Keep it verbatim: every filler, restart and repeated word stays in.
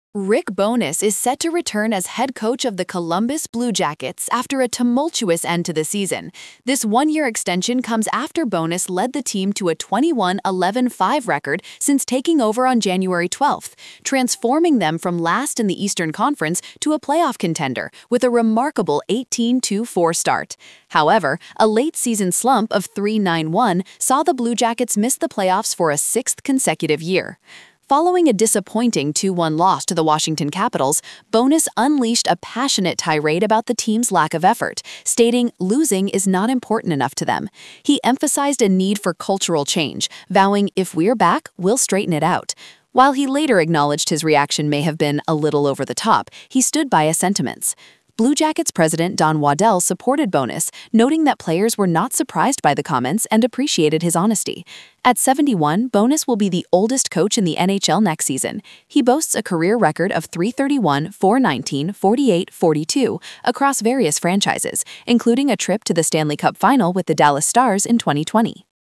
Rick Bowness is set to return as head coach of the Columbus Blue Jackets after a tumultuous end to the season. This one-year extension comes after Bowness led the team to a twenty-one eleven five record since taking over on January twelfth, transforming them from last in the Eastern Conference to a playoff contender with a remarkable eighteen two four start. However, a late-season slump of three nine one saw the Blue Jackets miss the playoffs for a sixth consecutive year. Following a disappointing two one loss to the Washington Capitals, Bowness unleashed a passionate tirade about the team's lack of effort, stating losing is not important enough to them. He emphasized a need for cultural change, vowing if we're back, we'll straighten it out. While he later acknowledged his reaction may have been a little over the top, he stood by his sentiments. Blue Jackets president Don Waddell supported Bowness, noting that players were not surprised by the comments and appreciated his honesty. At seventy-one, Bowness will be the oldest coach in the N H L next season. He boasts a career record of three thirty-one, four nineteen, forty-eight, forty-two across various franchises, including a trip to the Stanley Cup Final with the Dallas Stars in twenty twenty.